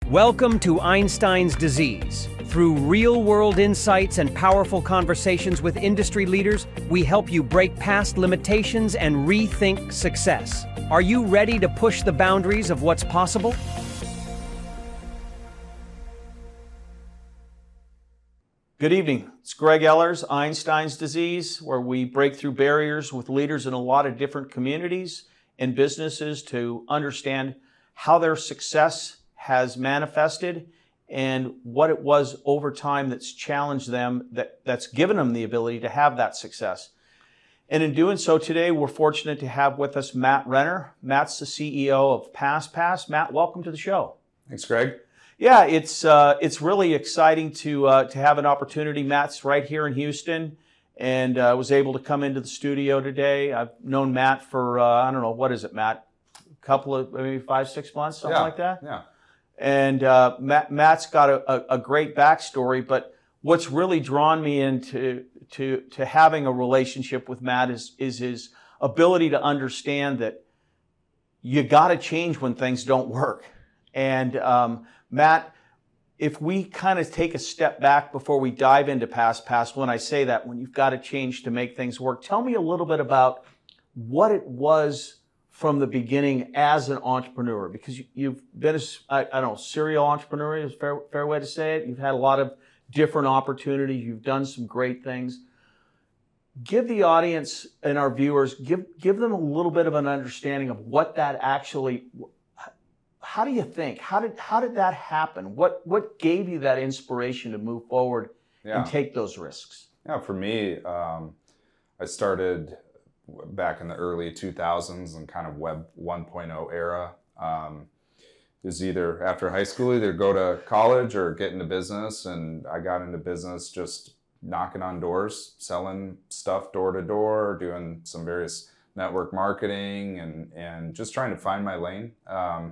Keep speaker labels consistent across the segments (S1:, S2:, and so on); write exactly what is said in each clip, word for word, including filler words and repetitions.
S1: Welcome to Einstein's Disease. Through real-world insights and powerful conversations with industry leaders, we help you break past limitations and rethink success. Are you ready to push the boundaries of what's possible?
S2: Good evening. It's Greg Ellers, Einstein's Disease, where we break through barriers with leaders in a lot of different communities and businesses to understand how their success has manifested and what it was over time that's challenged them, that, that's given them the ability to have that success. And in doing so today, we're fortunate to have with us Matt Renner. Matt's the C E O of PassPass. Matt, welcome to the show.
S3: Thanks, Greg.
S2: Yeah, it's uh, it's really exciting to uh, to have an opportunity. Matt's right here in Houston, and uh, was able to come into the studio today. I've known Matt for uh, I don't know, what is it, Matt? A couple of maybe five, six months, something
S3: yeah,
S2: like that.
S3: Yeah.
S2: And uh, Matt, Matt's got a, a, a great backstory, but what's really drawn me into to to having a relationship with Matt is is his ability to understand that you got to change when things don't work. And um, Matt, if we kind of take a step back before we dive into PassPass, when I say that, when you've got to change to make things work, tell me a little bit about what it was from the beginning as an entrepreneur, because you, you've been a, I, I don't know, serial entrepreneur is a fair, fair way to say it. You've had a lot of different opportunities. You've done some great things. Give the audience and our viewers, give, give them a little bit of an understanding of what that actually, how do you think? How did, how did that happen? What, what gave you that inspiration to move forward
S3: yeah.
S2: and take those risks?
S3: Yeah, for me, um, I started back in the early two thousands and kind of web one point oh era. Um, it was either after high school, either go to college or get into business. And I got into business just knocking on doors, selling stuff door to door, doing some various network marketing and, and just trying to find my lane. Um,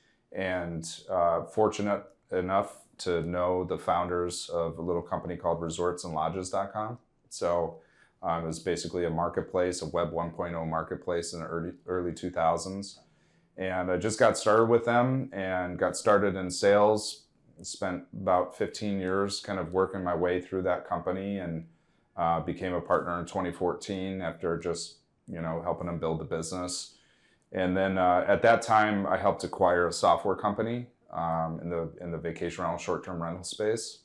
S3: and uh, fortunate enough to know the founders of a little company called resorts and lodges dot com. So Um, it was basically a marketplace, a web one point oh marketplace in the early, early two thousands. And I just got started with them and got started in sales. Spent about fifteen years kind of working my way through that company and uh, became a partner in twenty fourteen after just, you know, helping them build the business. And then uh, at that time, I helped acquire a software company um, in the in the vacation rental short-term rental space.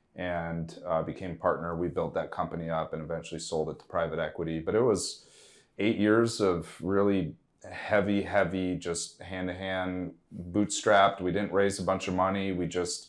S3: And uh, became partner. We built that company up and eventually sold it to private equity. But it was eight years of really heavy, heavy, just hand-to-hand, bootstrapped. We didn't raise a bunch of money. We just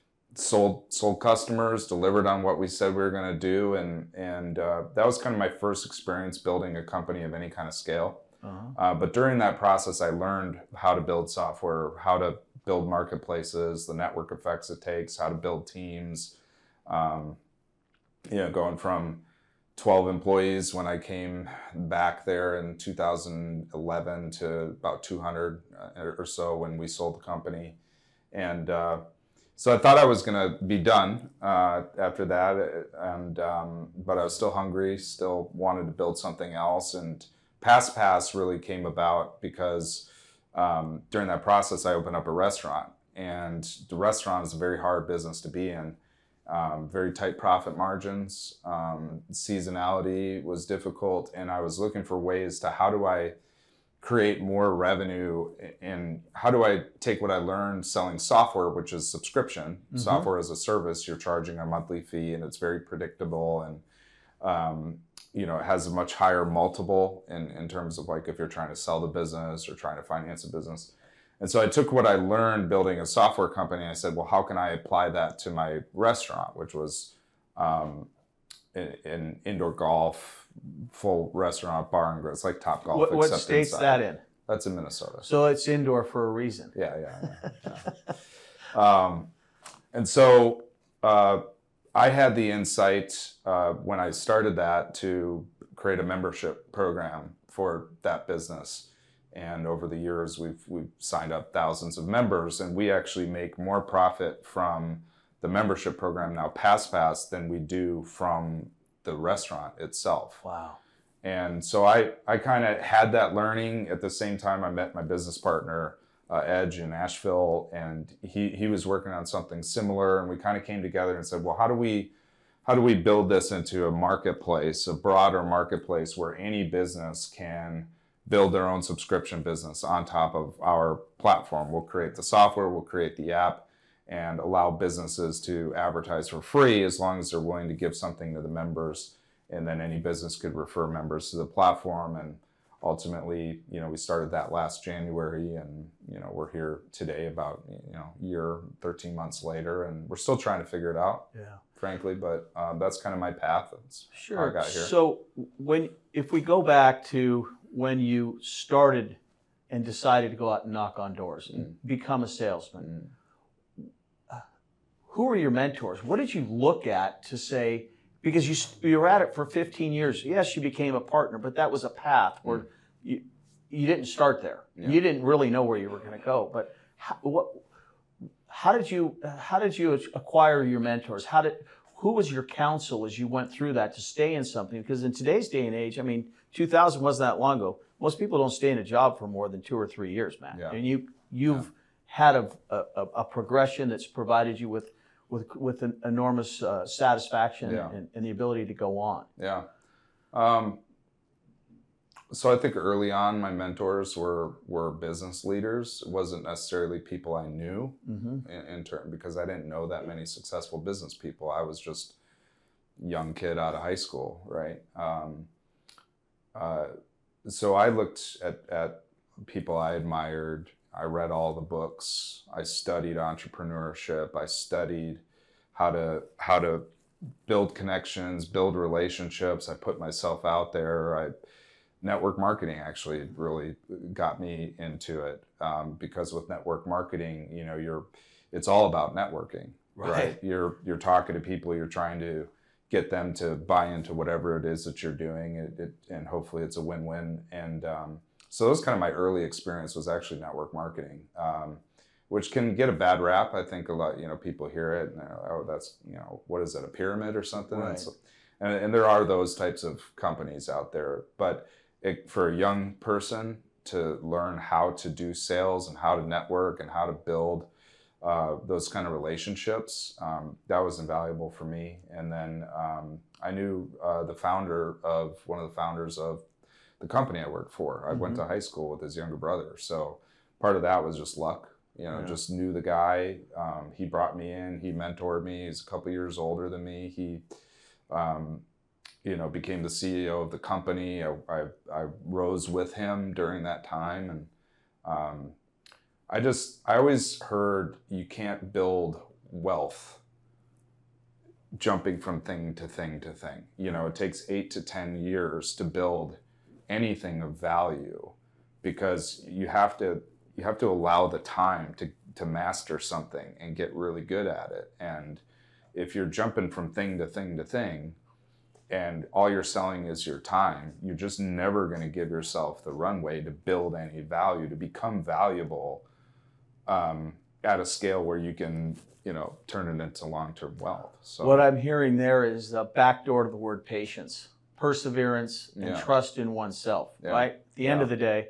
S3: sold sold customers, delivered on what we said we were going to do, and and uh, that was kind of my first experience building a company of any kind of scale. Uh-huh. Uh, but during that process, I learned how to build software, how to build marketplaces, the network effects it takes, how to build teams. Um, you know, going from twelve employees when I came back there in two thousand eleven to about two hundred or so when we sold the company. And uh, so I thought I was going to be done uh, after that. And um, but I was still hungry, still wanted to build something else. And PassPass really came about because um, during that process, I opened up a restaurant. And the restaurant is a very hard business to be in. Um, very tight profit margins, um, seasonality was difficult, and I was looking for ways to how do I create more revenue and how do I take what I learned selling software, which is subscription, mm-hmm. software as a service, you're charging a monthly fee and it's very predictable and um, you know, it has a much higher multiple in, in terms of like if you're trying to sell the business or trying to finance a business. And so I took what I learned building a software company. I said, well, how can I apply that to my restaurant, which was um, an indoor golf, full restaurant, bar and grill. It's like Top Golf.
S2: What, what state's that in?
S3: That's in Minnesota.
S2: So it's indoor for a reason.
S3: Yeah, yeah. yeah, yeah. um, and so uh, I had the insight uh, when I started that to create a membership program for that business. And over the years, we've we've signed up thousands of members, and we actually make more profit from the membership program now, PassPass, than we do from the restaurant itself.
S2: Wow.
S3: And so I, I kind of had that learning. At the same time, I met my business partner uh, Edge in Asheville, and he he was working on something similar, and we kind of came together and said, well, how do we how do we build this into a marketplace, a broader marketplace where any business can build their own subscription business on top of our platform? We'll create the software, we'll create the app, and allow businesses to advertise for free as long as they're willing to give something to the members. And then any business could refer members to the platform. And ultimately, you know, we started that last January, and, you know, we're here today about, you know, a year, thirteen months later, and we're still trying to figure it out,
S2: Yeah.
S3: frankly, but um, that's kind of my path. That's
S2: Sure.
S3: how I got here.
S2: So when, if we go back to when you started and decided to go out and knock on doors and
S3: Mm.
S2: become a salesman,
S3: Mm.
S2: uh, who were your mentors? What did you look at to say, because you, s- you were at it for fifteen years. Yes, you became a partner, but that was a path where
S3: Mm.
S2: you, you didn't start there.
S3: Yeah.
S2: You didn't really know where you were going to go. But how, what, how did you, how did you acquire your mentors? How did, who was your counsel as you went through that to stay in something? Because in today's day and age, I mean, two thousand wasn't that long ago. Most people don't stay in a job for more than two or three years, man.
S3: Yeah.
S2: And you, you've had a, a, a progression that's provided you with, with, with an enormous uh, satisfaction
S3: Yeah.
S2: and, and the ability to go on.
S3: Yeah. Um, so I think early on, my mentors were were business leaders. It wasn't necessarily people I knew
S2: Mm-hmm.
S3: in, in turn, because I didn't know that many successful business people. I was just a young kid out of high school, right? Um, uh, so I looked at, at people I admired. I read all the books. I studied entrepreneurship. I studied how to how to build connections, build relationships. I put myself out there. I network marketing actually really got me into it, um, because with network marketing, you know, you're it's all about networking, right?
S2: Right.
S3: You're you're talking to people. You're trying to get them to buy into whatever it is that you're doing, it, it, and hopefully it's a win-win. And um, so that was kind of my early experience, was actually network marketing, um, which can get a bad rap. I think a lot, you know, people hear it and they're like, oh, that's, you know, what is that, a pyramid or something?
S2: Right.
S3: And, so, and, and there are those types of companies out there, but it, for a young person to learn how to do sales and how to network and how to build Uh, those kind of relationships, um, that was invaluable for me. And then um, I knew uh, the founder of, one of the founders of the company I worked for. I
S2: Mm-hmm.
S3: went to high school with his younger brother. So part of that was just luck, you know,
S2: Yeah.
S3: just knew the guy. Um, he brought me in, he mentored me. He's a couple years older than me. He, um, you know, became the C E O of the company. I, I, I rose with him during that time. And um, I just, I always heard you can't build wealth jumping from thing to thing to thing. You know, it takes eight to ten years to build anything of value, because you have to, you have to allow the time to, to master something and get really good at it. And if you're jumping from thing to thing to thing, and all you're selling is your time, you're just never going to give yourself the runway to build any value, to become valuable um, at a scale where you can, you know, turn it into long-term wealth. So
S2: What I'm hearing there is a backdoor to the word patience, perseverance, and
S3: Yeah.
S2: trust in oneself,
S3: Yeah.
S2: right? At the end
S3: Yeah.
S2: of the day,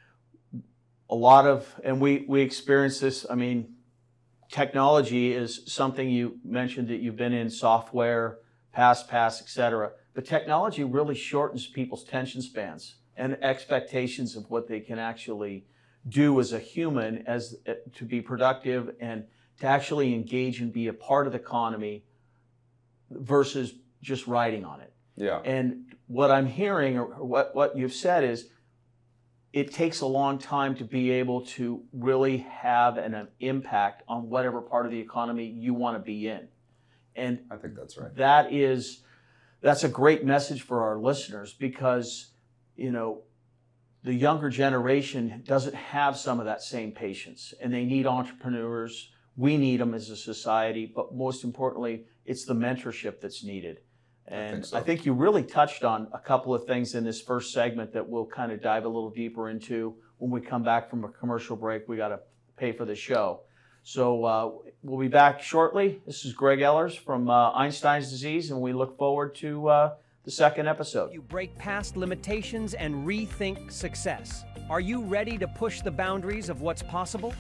S2: a lot of, and we, we experience this, I mean, technology is something you mentioned that you've been in, software, pass, pass, et cetera. But technology really shortens people's attention spans and expectations of what they can actually do as a human, as uh, to be productive and to actually engage and be a part of the economy versus just riding on it.
S3: yeah,
S2: And what I'm hearing, or what, what you've said, is it takes a long time to be able to really have an, an impact on whatever part of the economy you want to be in. And
S3: I think that's right.
S2: that is, that's a great message for our listeners, because, you know, the younger generation doesn't have some of that same patience, and they need entrepreneurs. We need them as a society, but most importantly, it's the mentorship that's needed. And I think,
S3: so.
S2: I think you really touched on a couple of things in this first segment that we'll kind of dive a little deeper into when we come back from a commercial break. We got to pay for the show. So uh, we'll be back shortly. This is Greg Ellers from uh, Einstein's Disease, and we look forward to uh, the second episode.
S1: You break past limitations and rethink success. Are you ready to push the boundaries of what's possible?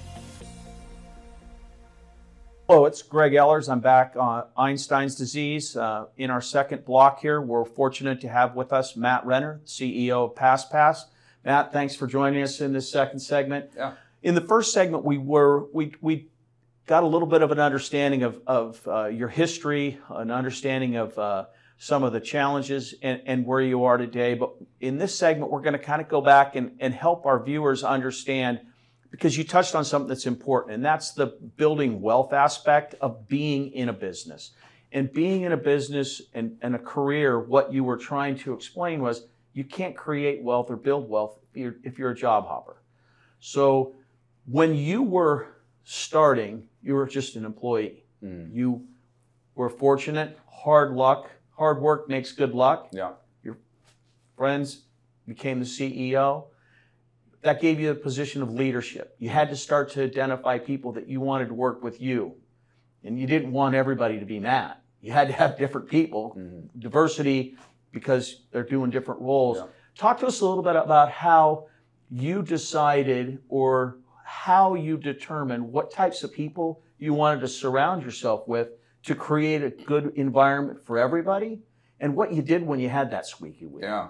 S2: Hello, it's Greg Ellers. I'm back on Einstein's disease. Uh, in our second block here, we're fortunate to have with us Matt Renner, C E O of PassPass. Matt, thanks for joining us in this second segment.
S3: Yeah.
S2: In the first segment, we were we we got a little bit of an understanding of of uh, your history, an understanding of uh, some of the challenges and, and where you are today. But in this segment, we're going to kind of go back and, and help our viewers understand, because you touched on something that's important, and that's the building wealth aspect of being in a business. And being in a business and, and a career, what you were trying to explain was you can't create wealth or build wealth if you're, if you're a job hopper. So when you were starting, you were just an employee. Mm. You were fortunate, hard luck, hard work makes good luck.
S3: Yeah.
S2: Your friends became the C E O. That gave you a position of leadership. You had to start to identify people that you wanted to work with you. And you didn't want everybody to be Matt. You had to have different people, mm-hmm. diversity, because they're doing different roles. Yeah. Talk to us a little bit about how you decided or how you determined what types of people you wanted to surround yourself with to create a good environment for everybody, and what you did when you had that squeaky wheel.
S3: Yeah.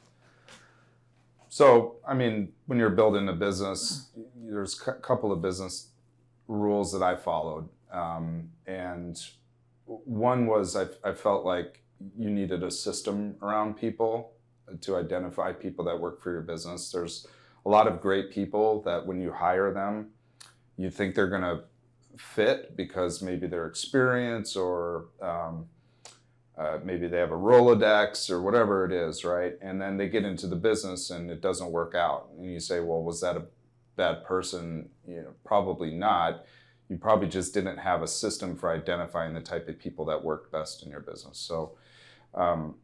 S3: So, I mean, when you're building a business, there's a couple of business rules that I followed. Um, and one was I, I felt like you needed a system around people to identify people that work for your business. There's a lot of great people that when you hire them, you think they're going to fit because maybe their experience or um, Uh, maybe they have a Rolodex or whatever it is, right? And then they get into the business and it doesn't work out. And you say, well, was that a bad person? You know, probably not. You probably just didn't have a system for identifying the type of people that work best in your business. So um,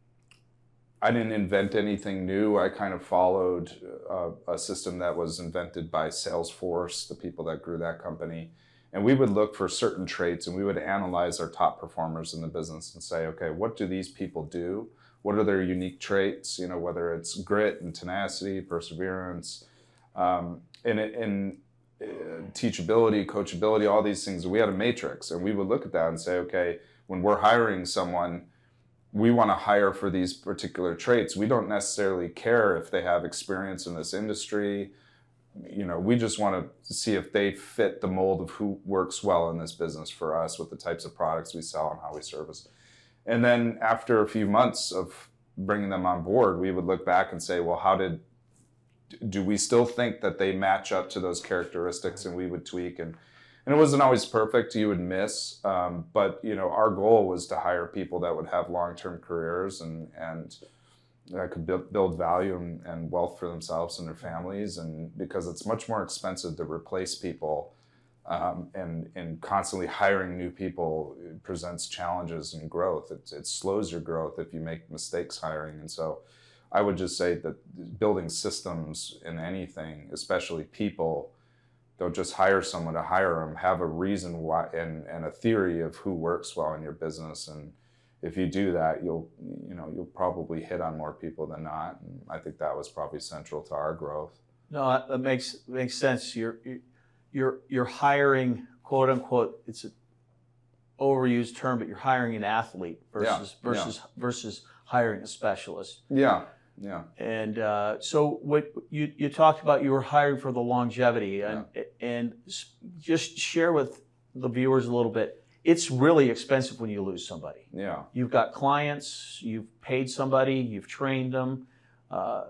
S3: I didn't invent anything new. I kind of followed a, a system that was invented by Salesforce, the people that grew that company. And we would look for certain traits and we would analyze our top performers in the business and say, okay, what do these people do? What are their unique traits? You know, whether it's grit and tenacity, perseverance, um, and, and uh, teachability, coachability, all these things. We had a matrix and we would look at that and say, okay, when we're hiring someone, we want to hire for these particular traits. We don't necessarily care if they have experience in this industry. You know, we just want to see if they fit the mold of who works well in this business for us with the types of products we sell and how we service. And then after a few months of bringing them on board, we would look back and say, well, how did, do we still think that they match up to those characteristics? And we would tweak. And, and it wasn't always perfect. You would miss. Um, but, you know, our goal was to hire people that would have long-term careers and, and, that could build value and, and wealth for themselves and their families, and because it's much more expensive to replace people, um, and and constantly hiring new people presents challenges and growth. It, it slows your growth if you make mistakes hiring. And so I would just say that building systems in anything, especially people, don't just hire someone to hire them. Have a reason why and, and a theory of who works well in your business. And if you do that, you'll, you know, you'll probably hit on more people than not. And I think that was probably central to our growth.
S2: No, that makes makes sense. You're you're you're hiring, quote unquote, it's an overused term, but you're hiring an athlete versus yeah, versus yeah. versus hiring a specialist.
S3: Yeah, yeah.
S2: And uh, so what you you talked about, you were hiring for the longevity, and yeah. and just share with the viewers a little bit. It's really expensive when you lose somebody.
S3: Yeah.
S2: You've got clients, you've paid somebody, you've trained them. Uh,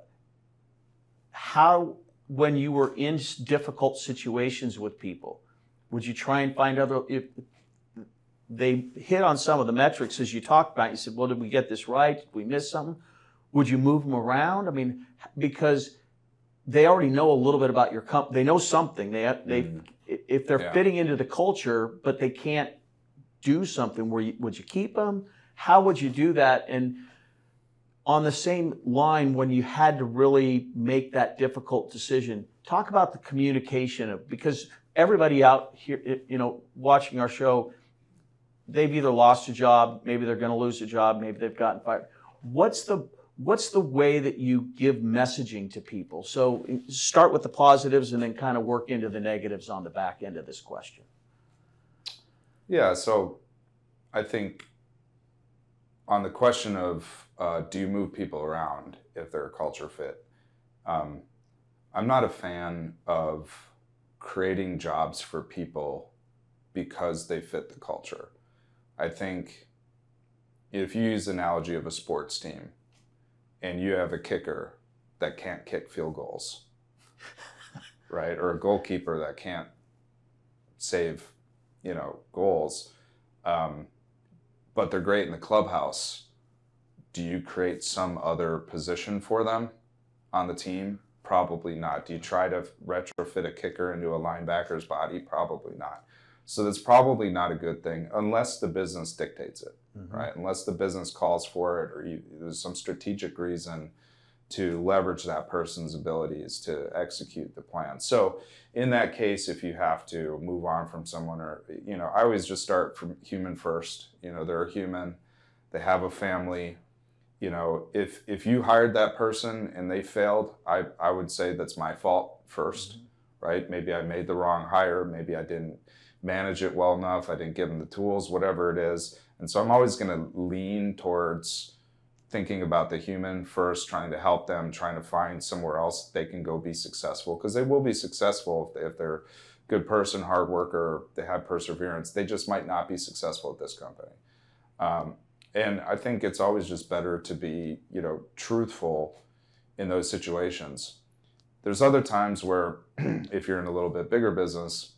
S2: how, when you were in difficult situations with people, would you try and find other, if they hit on some of the metrics as you talked about, you said, well, did we get this right? Did we miss something? Would you move them around? I mean, because they already know a little bit about your company. They know something. They, they, mm. if they're yeah. fitting into the culture, but they can't do something, where you, would you keep them? How would you do that? And on the same line, when you had to really make that difficult decision, talk about the communication of, because everybody out here, you know, watching our show, they've either lost a job, maybe they're going to lose a job, maybe they've gotten fired. what's the what's the way that you give messaging to people? So start with the positives and then kind of work into the negatives on the back end of this question.
S3: Yeah, so I think on the question of uh, do you move people around if they're a culture fit, um, I'm not a fan of creating jobs for people because they fit the culture. I think if you use the analogy of a sports team and you have a kicker that can't kick field goals, right? Or a goalkeeper that can't save, you know, goals, um, but they're great in the clubhouse, do you create some other position for them on the team? Probably not. Do you try to retrofit a kicker into a linebacker's body? Probably not. So that's probably not a good thing unless the business dictates it, mm-hmm. right? Unless the business calls for it or you, there's some strategic reason to leverage that person's abilities to execute the plan. So in that case, if you have to move on from someone or, you know, I always just start from human first. You know, they're a human, they have a family. You know, if if you hired that person and they failed, I, I would say that's my fault first, mm-hmm. right? Maybe I made the wrong hire. Maybe I didn't manage it well enough. I didn't give them the tools, whatever it is. And so I'm always going to lean towards thinking about the human first, trying to help them, trying to find somewhere else they can go be successful, because they will be successful if, they, if they're a good person, hard worker, they have perseverance. They just might not be successful at this company. Um, and I think it's always just better to be, you know, truthful in those situations. There's other times where if you're in a little bit bigger business,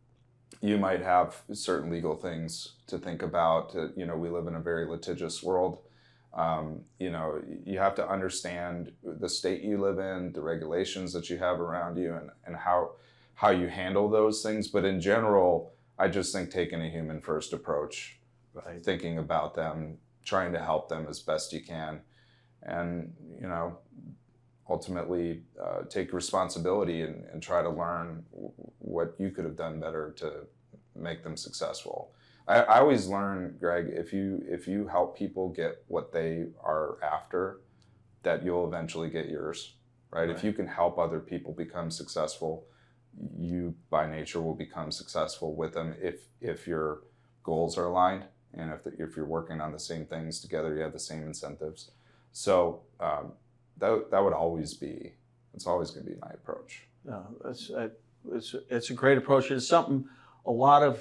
S3: you might have certain legal things to think about. You know, we live in a very litigious world. Um, you know, you have to understand the state you live in, the regulations that you have around you, and, and how how you handle those things. But in general, I just think taking a human first approach, right. Thinking about them, trying to help them as best you can, and, you know, ultimately uh, take responsibility and, and try to learn w- what you could have done better to make them successful. I, I always learn, Greg, if you if you help people get what they are after, that you'll eventually get yours, right? right? If you can help other people become successful, you by nature will become successful with them if if your goals are aligned and if the, if you're working on the same things together, you have the same incentives. So um, that that would always be, it's always going to be my approach.
S2: No, it's a, it's it's a great approach. It's something a lot of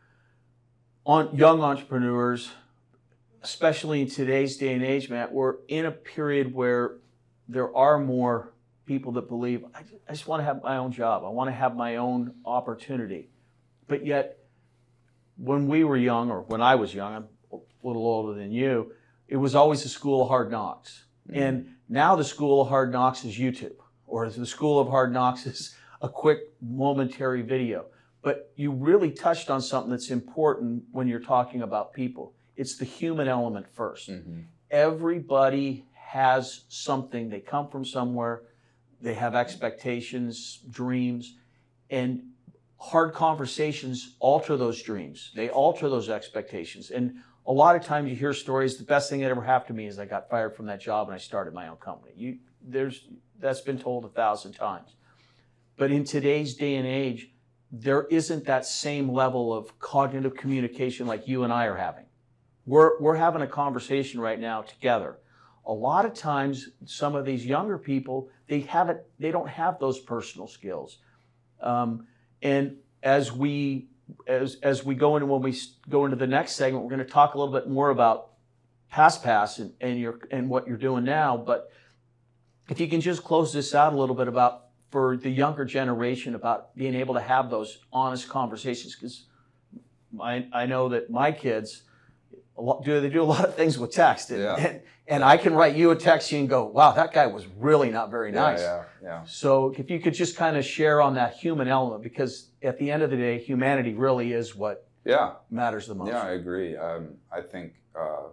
S2: on young entrepreneurs, especially in today's day and age, Matt, we're in a period where there are more people that believe, I just, I just want to have my own job. I want to have my own opportunity. But yet, when we were young, or when I was young, I'm a little older than you, it was always the school of hard knocks. Mm-hmm. And now the school of hard knocks is YouTube, or the school of hard knocks is a quick momentary video. But you really touched on something that's important when you're talking about people. It's the human element first. Mm-hmm. Everybody has something. They come from somewhere. They have expectations, dreams, and hard conversations alter those dreams. They alter those expectations. And a lot of times you hear stories, the best thing that ever happened to me is I got fired from that job and I started my own company. You, there's, that's been told a thousand times. But in today's day and age, there isn't that same level of cognitive communication like you and I are having. We're, we're having a conversation right now together. A lot of times, some of these younger people, they haven't, they don't have those personal skills. Um, and as we, as, as we go into, when we go into the next segment, we're going to talk a little bit more about PassPass and, and your, and what you're doing now. But if you can just close this out a little bit about, for the younger generation, about being able to have those honest conversations, because I, I know that my kids a lot, do they do a lot of things with text, and,
S3: yeah.
S2: and, and I can write you a text and go, wow, that guy was really not very nice.
S3: Yeah, yeah, yeah.
S2: So if you could just kind of share on that human element, because at the end of the day, humanity really is what
S3: yeah.
S2: matters the most.
S3: Yeah, I agree. Um, I think uh,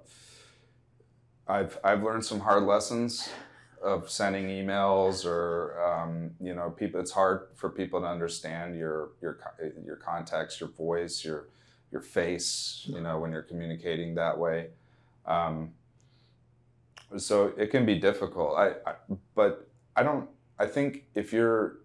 S3: I've I've learned some hard lessons of sending emails, or um, you know, people. It's hard for people to understand your your your context, your voice, your your face. You know, when you're communicating that way. Um, So it can be difficult. I, I but I don't. I think if you're,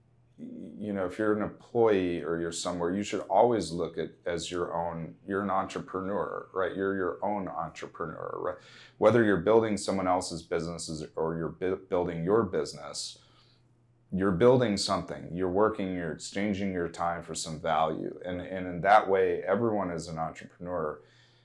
S3: you know, if you're an employee or you're somewhere, you should always look at as your own. You're an entrepreneur, right? You're your own entrepreneur, right? Whether you're building someone else's businesses or you're bu- building your business, you're building something. You're working. You're exchanging your time for some value, and and in that way, everyone is an entrepreneur,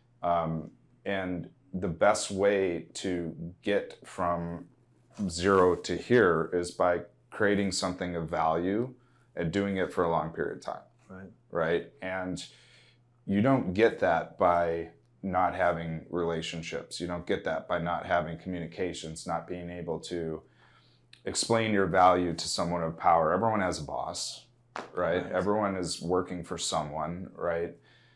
S3: um, and the best way to get from zero to here is by creating something of value and doing it for a long period of time.
S2: Right.
S3: Right. And you don't get that by not having relationships. You don't get that by not having communications, not being able to explain your value to someone of power. Everyone has a boss, right? Right. Everyone is working for someone, right?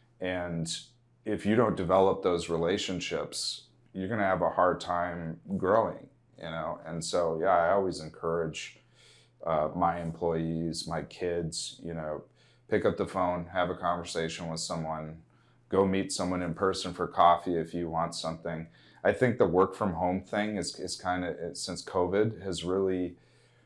S3: And if you don't develop those relationships, you're going to have a hard time growing, you know? And so, yeah, I always encourage uh, my employees, my kids, you know, pick up the phone, have a conversation with someone, go meet someone in person for coffee if you want something. I think the work from home thing is, is kind of, since COVID, has really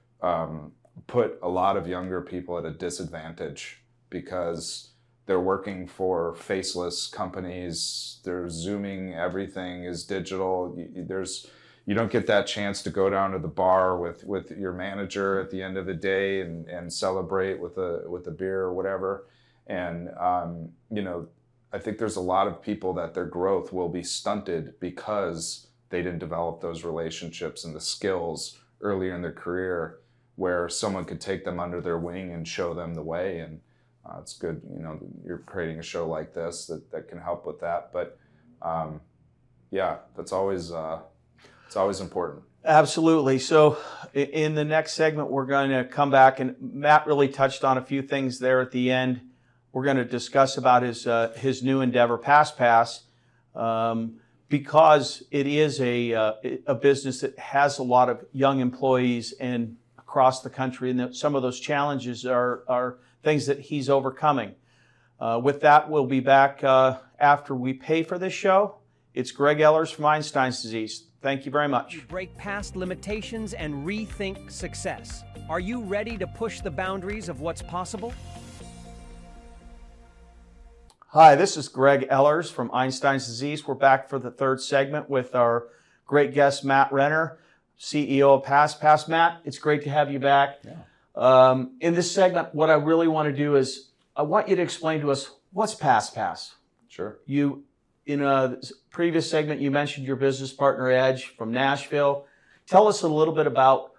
S3: um, put a lot of younger people at a disadvantage because they're working for faceless companies. They're Zooming. Everything is digital. There's, you don't get that chance to go down to the bar with, with your manager at the end of the day and, and celebrate with a with a beer or whatever. And um, you know, I think there's a lot of people that their growth will be stunted because they didn't develop those relationships and the skills earlier in their career, where someone could take them under their wing and show them the way. And Uh, it's good, you know, you're creating a show like this that, that can help with that. But um, yeah, that's always, uh, it's always important.
S2: Absolutely. So in the next segment, we're going to come back, and Matt really touched on a few things there at the end. We're going to discuss about his, uh, his new endeavor, PassPass, um, because it is a, uh, a business that has a lot of young employees and across the country, and that some of those challenges are, are things that he's overcoming. Uh, with that, we'll be back uh, after we pay for this show. It's Greg Ellers from Einstein's Disease. Thank you very much.
S1: Break past limitations and rethink success. Are you ready to push the boundaries of what's possible?
S2: Hi, this is Greg Ellers from Einstein's Disease. We're back for the third segment with our great guest, Matt Renner, C E O of PassPass. Matt, it's great to have you back.
S3: Yeah.
S2: Um, in this segment, what I really want to do is I want you to explain to us what's PassPass.
S3: Sure.
S2: You, in a previous segment, you mentioned your business partner, Edge, from Nashville. Tell us a little bit about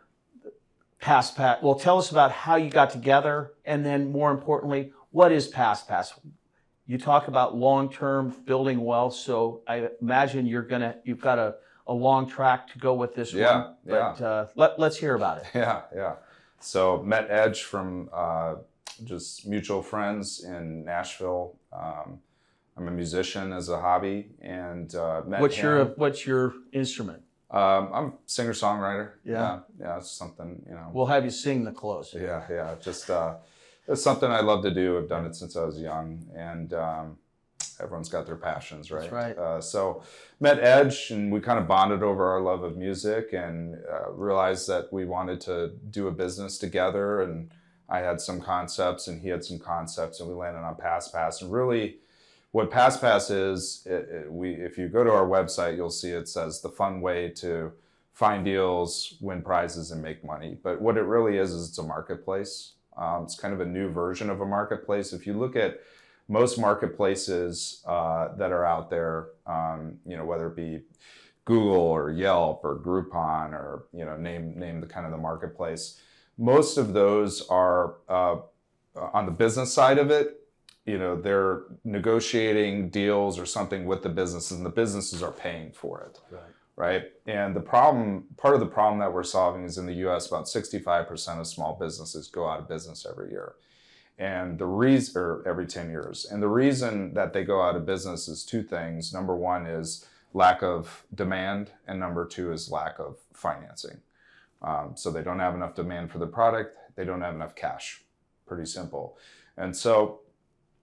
S2: PassPass. Well, tell us about how you got together, and then more importantly, what is PassPass? You talk about long-term building wealth, so I imagine you're gonna, you've got a, a long track to go with this
S3: Yeah,
S2: one. But
S3: yeah.
S2: uh, let, let's hear about it.
S3: Yeah, yeah. So met Edge from uh, just mutual friends in Nashville. Um, I'm a musician as a hobby, and uh, met
S2: What's
S3: him.
S2: your What's your instrument?
S3: Um, I'm a singer-songwriter.
S2: Yeah.
S3: yeah, yeah. It's something, you know.
S2: We'll have you sing the close.
S3: Yeah, yeah. Just uh, it's something I love to do. I've done it since I was young, and um, everyone's got their passions, right?
S2: That's right.
S3: Uh, so met Edge, and we kind of bonded over our love of music, and uh, realized that we wanted to do a business together. And I had some concepts, and he had some concepts, and we landed on PassPass. And really, what PassPass is, it, it, we if you go to our website, you'll see it says the fun way to find deals, win prizes, and make money. But what it really is is it's a marketplace. Um, it's kind of a new version of a marketplace. If you look at most marketplaces uh, that are out there, um, you know, whether it be Google or Yelp or Groupon or, you know, name name the kind of the marketplace, most of those are uh, on the business side of it. You know, they're negotiating deals or something with the businesses, and the businesses are paying for it.
S2: Right.
S3: Right. And the problem, part of the problem that we're solving is in the U S, about sixty-five percent of small businesses go out of business every year. And the reason, or every ten years. And the reason that they go out of business is two things. Number one is lack of demand, and number two is lack of financing. Um, so they don't have enough demand for the product. They don't have enough cash. Pretty simple. And so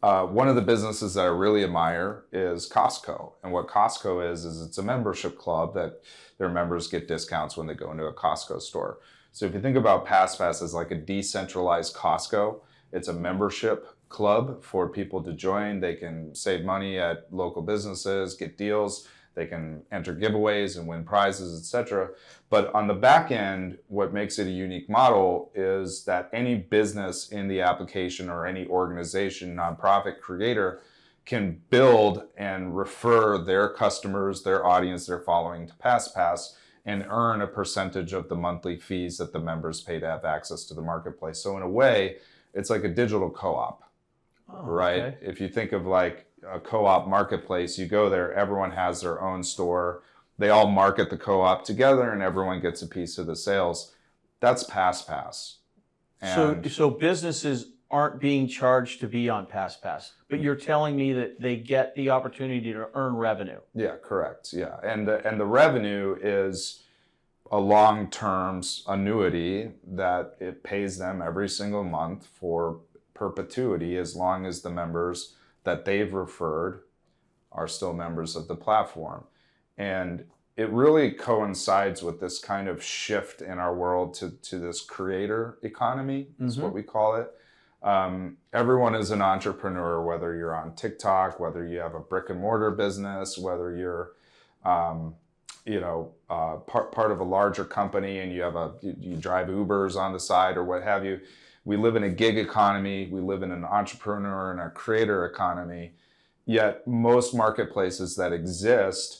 S3: Uh, one of the businesses that I really admire is Costco. And what Costco is, is it's a membership club that their members get discounts when they go into a Costco store. So if you think about PassPass as like a decentralized Costco, it's a membership club for people to join. They can save money at local businesses, get deals, they can enter giveaways and win prizes, et cetera. But on the back end, what makes it a unique model is that any business in the application or any organization, nonprofit creator can build and refer their customers, their audience, their following to PassPass and earn a percentage of the monthly fees that the members pay to have access to the marketplace. So in a way, it's like a digital co-op, oh, right? Okay. If you think of like a co-op marketplace, you go there, everyone has their own store. They all market the co-op together and everyone gets a piece of the sales. That's PassPass.
S2: So, so businesses aren't being charged to be on PassPass, but you're telling me that they get the opportunity to earn revenue.
S3: Yeah, correct. Yeah, and the, and the revenue is a long-term annuity that it pays them every single month for perpetuity as long as the members that they've referred are still members of the platform. And it really coincides with this kind of shift in our world to, to this creator economy, is mm-hmm. what we call it. Um, everyone is an entrepreneur, whether you're on TikTok, whether you have a brick and mortar business, whether you're, um, you know, uh, part, part of a larger company and you have a, you, you drive Ubers on the side or what have you. We live in a gig economy, we live in an entrepreneur and a creator economy, yet most marketplaces that exist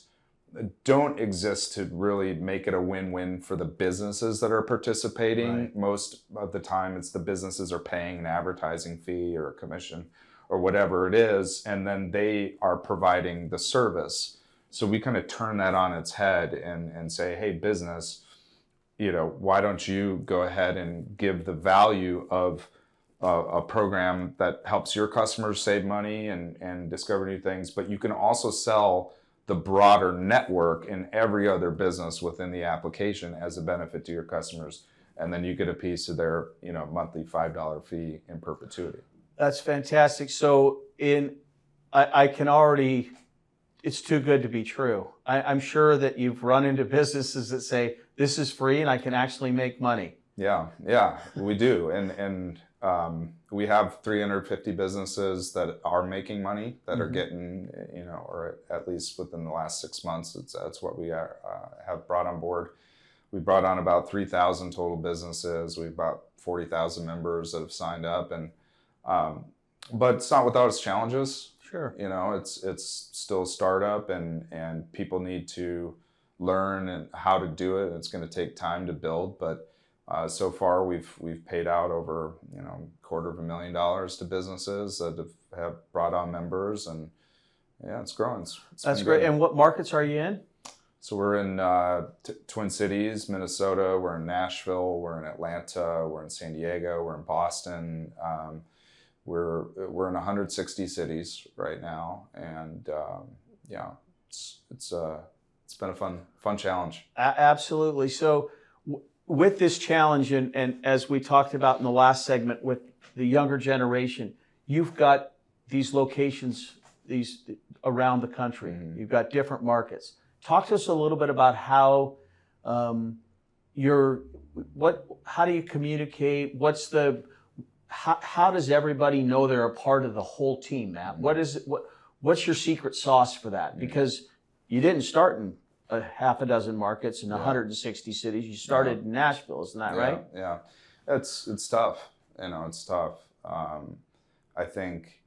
S3: don't exist to really make it a win-win for the businesses that are participating. Right. Most of the time it's the businesses are paying an advertising fee or a commission or whatever it is, and then they are providing the service. So we kind of turn that on its head and, and say, hey, business, you know, why don't you go ahead and give the value of a, a program that helps your customers save money and, and discover new things, but you can also sell the broader network in every other business within the application as a benefit to your customers. And then you get a piece of their, you know, monthly five dollar fee in perpetuity.
S2: That's fantastic. So in, I, I can already, it's too good to be true. I, I'm sure that you've run into businesses that say, this is free and I can actually make money.
S3: Yeah, yeah, we do. And and um, we have three hundred fifty businesses that are making money, that mm-hmm. are getting, you know, or at least within the last six months, it's, that's what we are, uh, have brought on board. We brought on about three thousand total businesses. We've about forty thousand members that have signed up. And um, but it's not without its challenges.
S2: Sure.
S3: You know, it's it's still a startup and, and people need to learn and how to do it. It's going to take time to build, but uh, so far we've we've paid out over, you know, quarter of a million dollars to businesses that have, have brought on members, and yeah, it's growing. It's, it's
S2: That's great. Good. And what markets are you in?
S3: So we're in uh, t- Twin Cities, Minnesota. We're in Nashville. We're in Atlanta. We're in San Diego. We're in Boston. Um, we're we're in one hundred sixty cities right now, and um, yeah, it's it's uh it's been a fun fun challenge.
S2: A- absolutely. So w- with this challenge, and, and as we talked about in the last segment with the younger generation, you've got these locations these around the country. Mm-hmm. You've got different markets. Talk to us a little bit about how um, you're, what, how do you communicate? What's the, how, how does everybody know they're a part of the whole team, Matt? Mm-hmm. What is it, what, what's your secret sauce for that? Mm-hmm. Because you didn't start in a half a dozen markets in yeah. one hundred sixty cities. You started yeah. in Nashville, isn't that
S3: yeah,
S2: right?
S3: Yeah, it's it's tough. You know, it's tough. Um, I think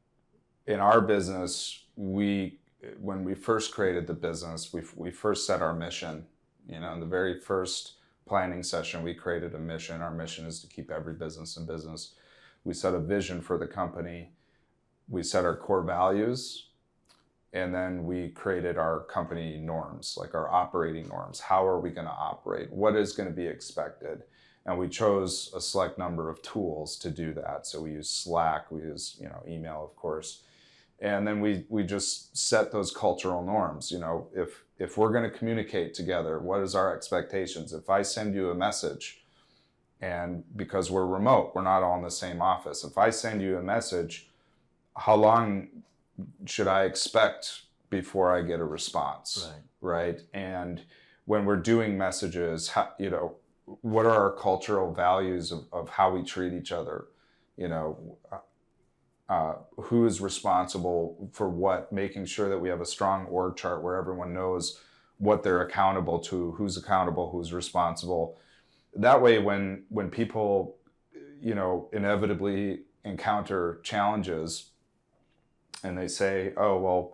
S3: in our business, we when we first created the business, we we first set our mission. You know, in the very first planning session, we created a mission. Our mission is to keep every business in business. We set a vision for the company. We set our core values. And then we created our company norms, like our operating norms. How are we going to operate? What is going to be expected? And we chose a select number of tools to do that. So we use Slack, we use, you know, email, of course. And then we we just set those cultural norms. You know, if if we're going to communicate together, what is our expectations? If I send you a message, and because we're remote, we're not all in the same office. If I send you a message, how long should I expect before I get a response,
S2: right?
S3: right? And when we're doing messages, how, you know, what are our cultural values of, of how we treat each other? You know, uh, who is responsible for what? Making sure that we have a strong org chart where everyone knows what they're accountable to, who's accountable, who's responsible. That way, when when people, you know, inevitably encounter challenges and they say, oh, well,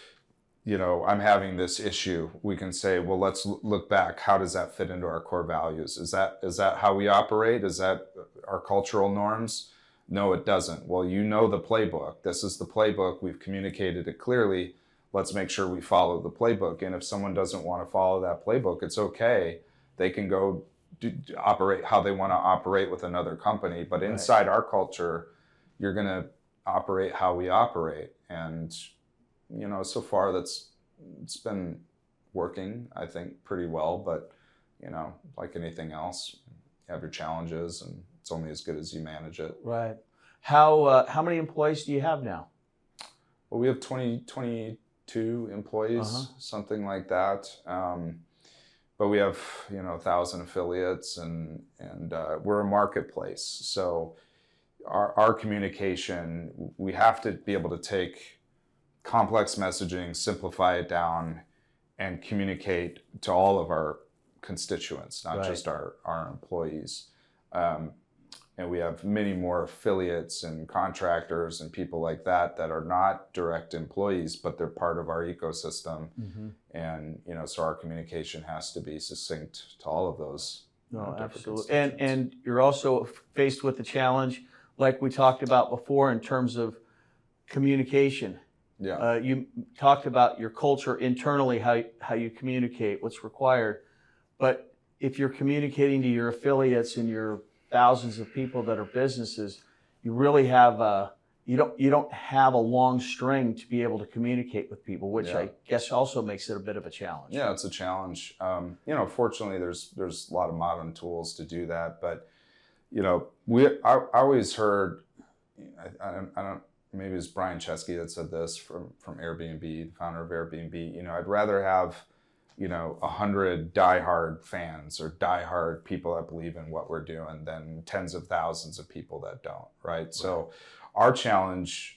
S3: you know, I'm having this issue, we can say, well, let's look back. How does that fit into our core values? Is that is that how we operate? Is that our cultural norms? No, it doesn't. Well, you know the playbook. This is the playbook. We've communicated it clearly. Let's make sure we follow the playbook. And if someone doesn't want to follow that playbook, it's okay. They can go do, operate how they want to operate with another company. But inside right. our culture, you're going to operate how we operate. And, you know, so far that's it's been working, I think, pretty well. But, you know, like anything else, you have your challenges, and it's only as good as you manage it.
S2: Right. How uh, how many employees do you have now?
S3: Well, we have twenty, twenty-two employees, uh-huh. something like that. Um, but we have, you know, a thousand affiliates, and and uh, we're a marketplace. So our our communication, we have to be able to take complex messaging, simplify it down, and communicate to all of our constituents, not right. just our our employees. Um, and we have many more affiliates and contractors and people like that that are not direct employees, but they're part of our ecosystem. Mm-hmm. And, you know, so our communication has to be succinct to all of those.
S2: No, absolutely. And and you're also faced with the challenge, like we talked about before, in terms of communication.
S3: Yeah.
S2: Uh, you talked about your culture internally, how how you communicate, what's required. But if you're communicating to your affiliates and your thousands of people that are businesses, you really have a, you don't you don't have a long string to be able to communicate with people, which yeah. I guess also makes it a bit of a challenge.
S3: Yeah, it's a challenge. Um, you know, fortunately, there's there's a lot of modern tools to do that. But you know, we I, I always heard, I, I, don't, I don't maybe it's Brian Chesky that said this from from Airbnb, the founder of Airbnb. You know, I'd rather have, you know, a hundred diehard fans or diehard people that believe in what we're doing than tens of thousands of people that don't, right? right? So our challenge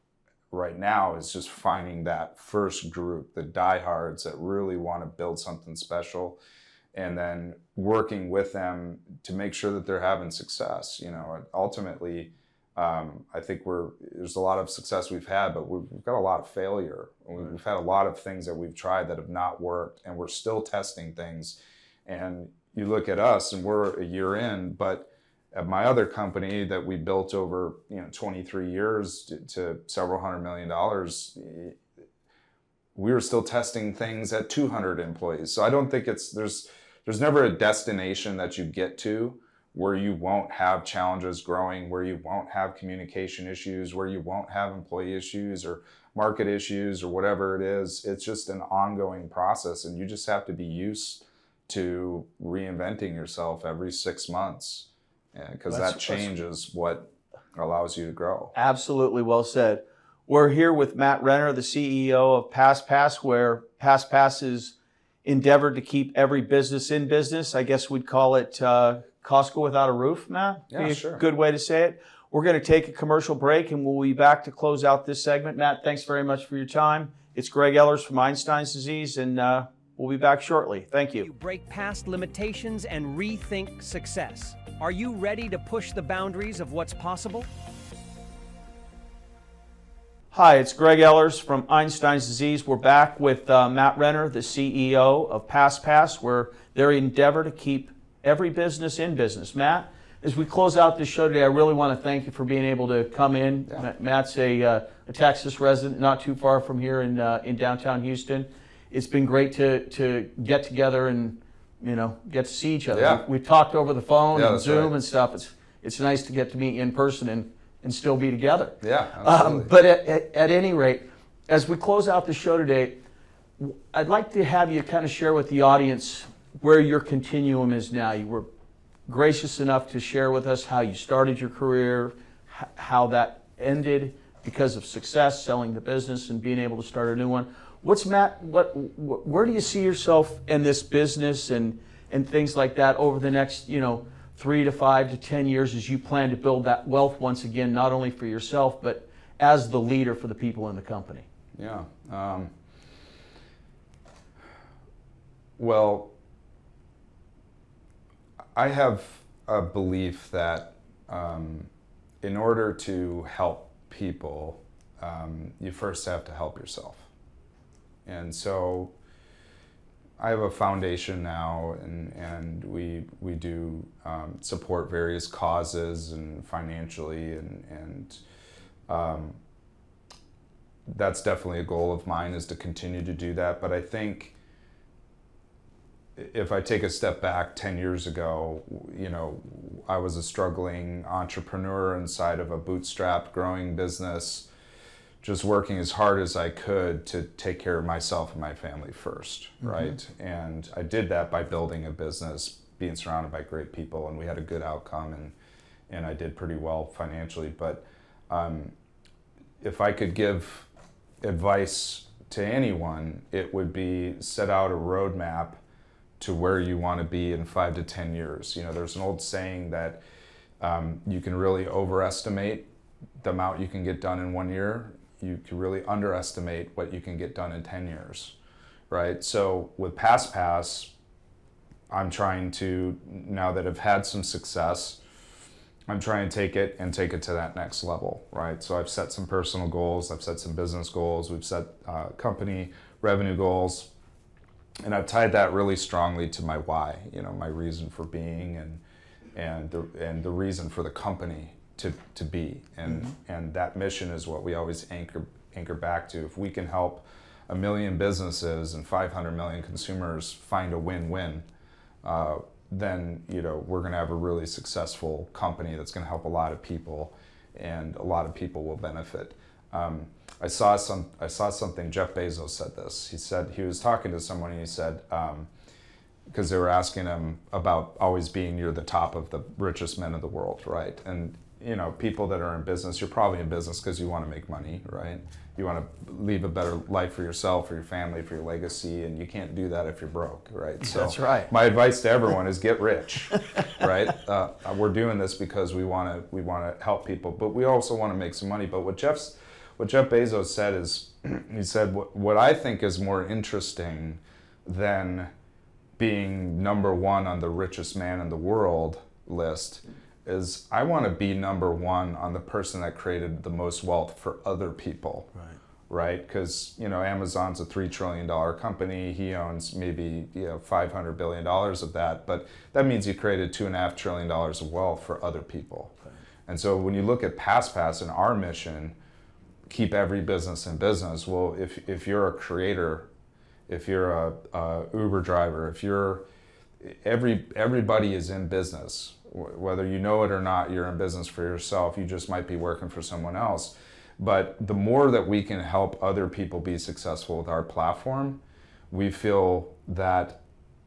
S3: right now is just finding that first group, the diehards that really want to build something special, and then working with them to make sure that they're having success. You know, ultimately, Um, I think we're, there's a lot of success we've had, but we've, we've got a lot of failure. We've, we've had a lot of things that we've tried that have not worked, and we're still testing things. And you look at us, and we're a year in, but at my other company that we built over, you know, twenty-three years to, to several hundred million dollars, we were still testing things at two hundred employees. So I don't think it's, there's, there's never a destination that you get to where you won't have challenges growing, where you won't have communication issues, where you won't have employee issues or market issues or whatever it is. It's just an ongoing process, and you just have to be used to reinventing yourself every six months, because that change is what allows you to grow.
S2: Absolutely, well said. We're here with Matt Renner, the C E O of PassPass, where PassPass is endeavored to keep every business in business. I guess we'd call it uh, Costco without a roof, Matt?
S3: Yeah, sure.
S2: Good way to say it. We're going to take a commercial break, and we'll be back to close out this segment. Matt, thanks very much for your time. It's Greg Ellers from Einstein's Disease, and uh, we'll be back shortly. Thank you.
S1: You break past limitations and rethink success. Are you ready to push the boundaries of what's possible?
S2: Hi, it's Greg Ellers from Einstein's Disease. We're back with uh, Matt Renner, the C E O of PassPass, where their endeavor to keep every business in business. Matt, as we close out this show today, I really want to thank you for being able to come in. Yeah. Matt's a, uh, a Texas resident, not too far from here in uh, in downtown Houston. It's been great to to get together and, you know, get to see each other.
S3: Yeah.
S2: We, we've talked over the phone
S3: yeah,
S2: and Zoom
S3: right.
S2: and stuff. It's it's nice to get to meet in person and, and still be together.
S3: Yeah, absolutely.
S2: Um, but at, at, at any rate, as we close out the show today, I'd like to have you kind of share with the audience where your continuum is now. You were gracious enough to share with us how you started your career, how that ended, because of success, selling the business and being able to start a new one. What's Matt, what, wh- where do you see yourself in this business and, and things like that over the next, you know, three to five to ten years as you plan to build that wealth once again, not only for yourself, but as the leader for the people in the company?
S3: Yeah. Um, well, I have a belief that um, in order to help people, um, you first have to help yourself. And so I have a foundation now, and, and we, we do um, support various causes and financially, and, and um, that's definitely a goal of mine, is to continue to do that. But I think if I take a step back ten years ago, you know, I was a struggling entrepreneur inside of a bootstrapped growing business, just working as hard as I could to take care of myself and my family first, mm-hmm. right? And I did that by building a business, being surrounded by great people, and we had a good outcome, and, and I did pretty well financially. But um, if I could give advice to anyone, it would be set out a roadmap to where you want to be in five to ten years. You know, there's an old saying that um, you can really overestimate the amount you can get done in one year. You can really underestimate what you can get done in ten years, right? So with PassPass, I'm trying to, now that I've had some success, I'm trying to take it and take it to that next level, right? So I've set some personal goals, I've set some business goals, we've set uh, company revenue goals, and I've tied that really strongly to my why, you know, my reason for being, and and the, and the reason for the company to, to be. And mm-hmm. and that mission is what we always anchor anchor back to. If we can help a million businesses and five hundred million consumers find a win-win, uh, then, you know, we're going to have a really successful company that's going to help a lot of people, and a lot of people will benefit. Um, I saw some. I saw something. Jeff Bezos said this. He said he was talking to someone, and he said, because um, they were asking him about always being near the top of the richest men of the world, right? And you know, people that are in business, you're probably in business because you want to make money, right? You want to leave a better life for yourself, for your family, for your legacy, and you can't do that if you're broke, right?
S2: So that's right.
S3: My advice to everyone is get rich, right? Uh, we're doing this because we want to we want to help people, but we also want to make some money. But what Jeff's what Jeff Bezos said is, he said, what, what I think is more interesting than being number one on the richest man in the world list is I want to be number one on the person that created the most wealth for other people,
S2: right?
S3: Right? Because, you know, Amazon's a three trillion dollars company. He owns maybe, you know, five hundred billion dollars of that, but that means he created two and a half trillion dollars of wealth for other people. Right. And so when you look at PassPass and our mission, keep every business in business. Well, if if you're a creator, if you're a, a Uber driver, if you're every everybody is in business. Whether you know it or not, you're in business for yourself. You just might be working for someone else. But the more that we can help other people be successful with our platform, we feel that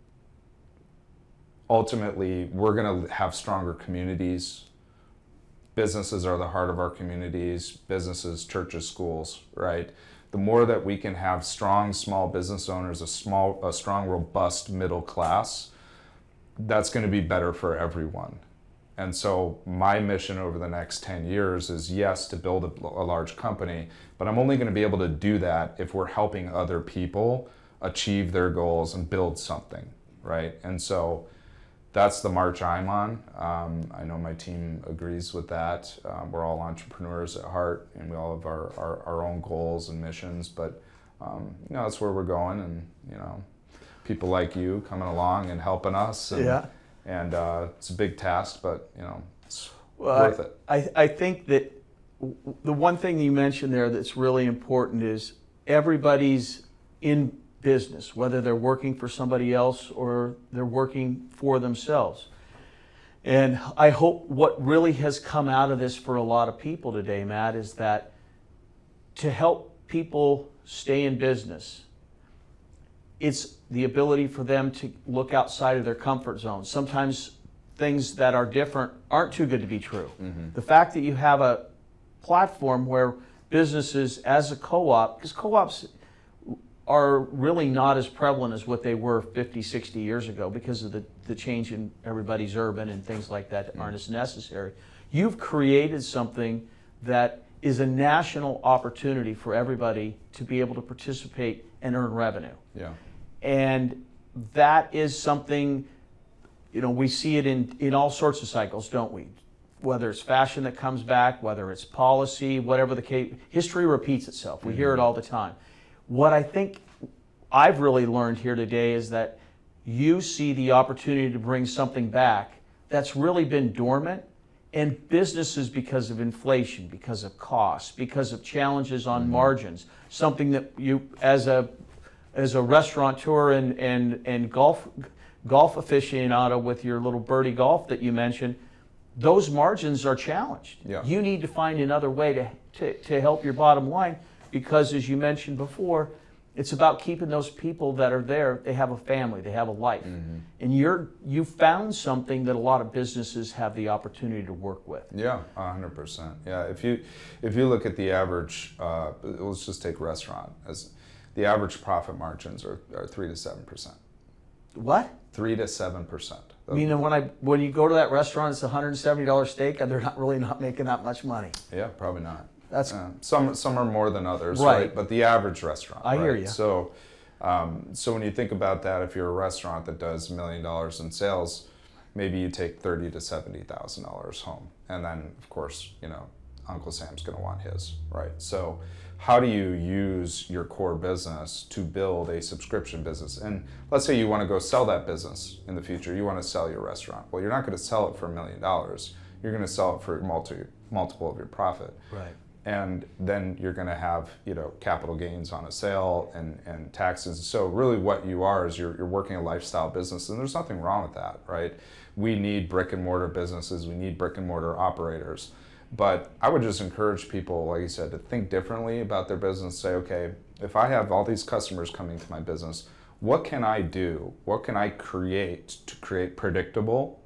S3: ultimately we're going to have stronger communities. Businesses are the heart of our communities, businesses, churches, schools, right? The more that we can have strong small business owners, a small, a strong, robust middle class, that's going to be better for everyone. And so my mission over the next ten years is, yes, to build a, a large company, but I'm only going to be able to do that if we're helping other people achieve their goals and build something, right? And so that's the march I'm on. Um, I know my team agrees with that. Um, we're all entrepreneurs at heart, and we all have our, our, our own goals and missions, but um, you know, that's where we're going, and you know, people like you coming along and helping us. And,
S2: yeah.
S3: And uh, it's a big task, but you know, it's
S2: well,
S3: worth it.
S2: I, I think that the one thing you mentioned there that's really important is everybody's in business, whether they're working for somebody else or they're working for themselves. And I hope what really has come out of this for a lot of people today, Matt, is that to help people stay in business, it's the ability for them to look outside of their comfort zone. Sometimes things that are different aren't too good to be true. Mm-hmm. The fact that you have a platform where businesses as a co-op, because co-ops are really not as prevalent as what they were fifty, sixty years ago because of the, the change in everybody's urban and things like that that aren't as necessary. You've created something that is a national opportunity for everybody to be able to participate and earn revenue.
S3: Yeah.
S2: And that is something, you know, we see it in, in all sorts of cycles, don't we? Whether it's fashion that comes back, whether it's policy, whatever the case, history repeats itself. We mm-hmm. hear it all the time. What I think I've really learned here today is that you see the opportunity to bring something back that's really been dormant, and businesses, because of inflation, because of costs, because of challenges on mm-hmm. margins, something that you, as a as a restaurateur and and and golf golf aficionado with your little birdie golf that you mentioned, those margins are challenged.
S3: Yeah.
S2: You need to find another way to, to to help your bottom line, because as you mentioned before, it's about keeping those people that are there. They have a family, they have a life, mm-hmm. and you're you found something that a lot of businesses have the opportunity to work with.
S3: Yeah, a hundred percent. Yeah, if you if you look at the average, uh, let's just take restaurant as the average profit margins are, are three to seven percent.
S2: What?
S3: Three to seven percent.
S2: I mean, when I when you go to that restaurant, it's a hundred and seventy dollar steak, and they're not really not making that much money.
S3: Yeah, probably not.
S2: That's
S3: uh, some some are more than others,
S2: right?
S3: right? But the average restaurant.
S2: I
S3: right?
S2: hear you.
S3: So, um, so when you think about that, if you're a restaurant that does a million dollars in sales, maybe you take thirty to seventy thousand dollars home, and then of course, you know, Uncle Sam's going to want his, right? So, how do you use your core business to build a subscription business? And let's say you want to go sell that business in the future. You want to sell your restaurant. Well, you're not going to sell it for a million dollars. You're going to sell it for multi multiple of your profit.
S2: Right.
S3: And then you're going to have, you know, capital gains on a sale and, and taxes. So really what you are is you're, you're working a lifestyle business, and there's nothing wrong with that, right? We need brick and mortar businesses. We need brick and mortar operators. But I would just encourage people, like you said, to think differently about their business. Say, okay, if I have all these customers coming to my business, what can I do? What can I create to create predictable,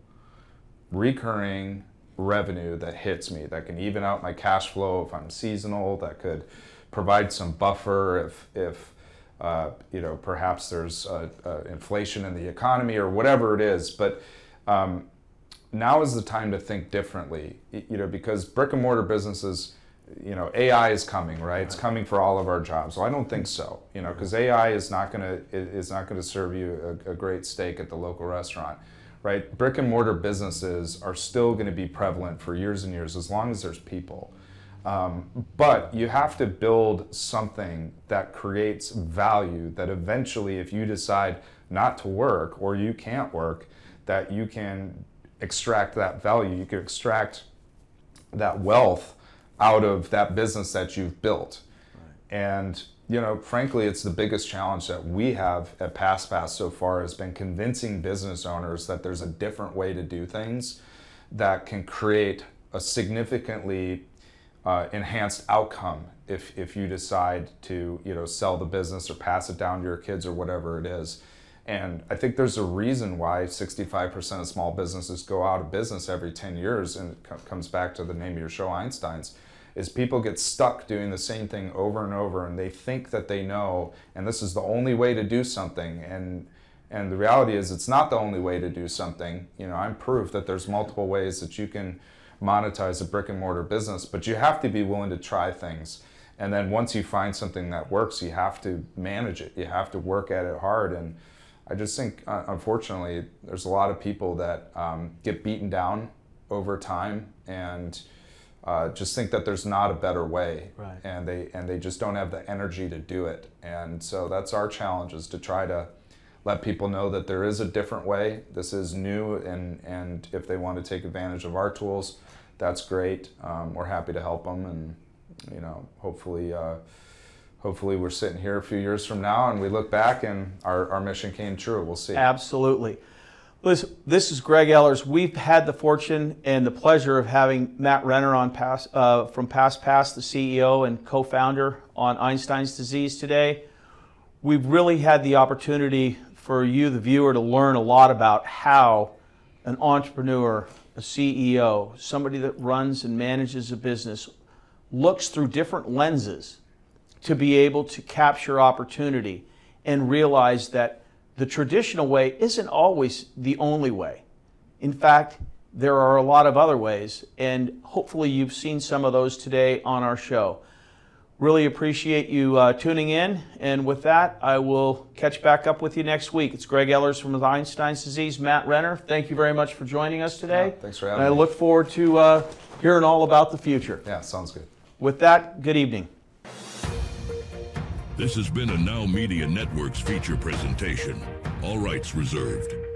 S3: recurring revenue that hits me, that can even out my cash flow if I'm seasonal, that could provide some buffer if, if uh, you know, perhaps there's uh, uh, inflation in the economy or whatever it is. But um, now is the time to think differently, you know, because brick and mortar businesses, you know, A I is coming, right? It's coming for all of our jobs. Well, I don't think so, you know, because A I is not going to is not going to serve you a, a great steak at the local restaurant. Right, brick and mortar businesses are still going to be prevalent for years and years as long as there's people. Um, but you have to build something that creates value that eventually, if you decide not to work or you can't work, that you can extract that value. You can extract that wealth out of that business that you've built. Right. And you know, frankly, it's the biggest challenge that we have at PassPass so far has been convincing business owners that there's a different way to do things that can create a significantly uh, enhanced outcome if, if you decide to, you know, sell the business or pass it down to your kids or whatever it is. And I think there's a reason why sixty-five percent of small businesses go out of business every ten years, and it co- comes back to the name of your show, Einsteins. Is people get stuck doing the same thing over and over, and they think that they know, and this is the only way to do something. And and the reality is it's not the only way to do something. You know, I'm proof that there's multiple ways that you can monetize a brick and mortar business, but you have to be willing to try things. And then once you find something that works, you have to manage it. You have to work at it hard. And I just think, uh, unfortunately, there's a lot of people that um, get beaten down over time and Uh, just think that there's not a better way,
S2: right.
S3: and they and they just don't have the energy to do it. And so that's our challenge, is to try to let people know that there is a different way. This is new, and and if they want to take advantage of our tools, that's great. Um, we're happy to help them, and you know, hopefully, uh, hopefully we're sitting here a few years from now and we look back and our, our mission came true. We'll see.
S2: Absolutely. Listen, this is Greg Ehlers. We've had the fortune and the pleasure of having Matt Renner on Pass, uh, from PassPass, the C E O and co-founder on Einstein's disease today. We've really had the opportunity for you, the viewer, to learn a lot about how an entrepreneur, a C E O, somebody that runs and manages a business, looks through different lenses to be able to capture opportunity and realize that the traditional way isn't always the only way. In fact, there are a lot of other ways, and hopefully you've seen some of those today on our show. Really appreciate you uh, tuning in, and with that, I will catch back up with you next week. It's Greg Ellers from Einstein's Disease, Matt Renner. Thank you very much for joining us today.
S3: Yeah, thanks for having
S2: and
S3: me.
S2: I look forward to uh, hearing all about the future.
S3: Yeah, sounds good.
S2: With that, good evening.
S4: This has been a Now Media Networks feature presentation. All rights reserved.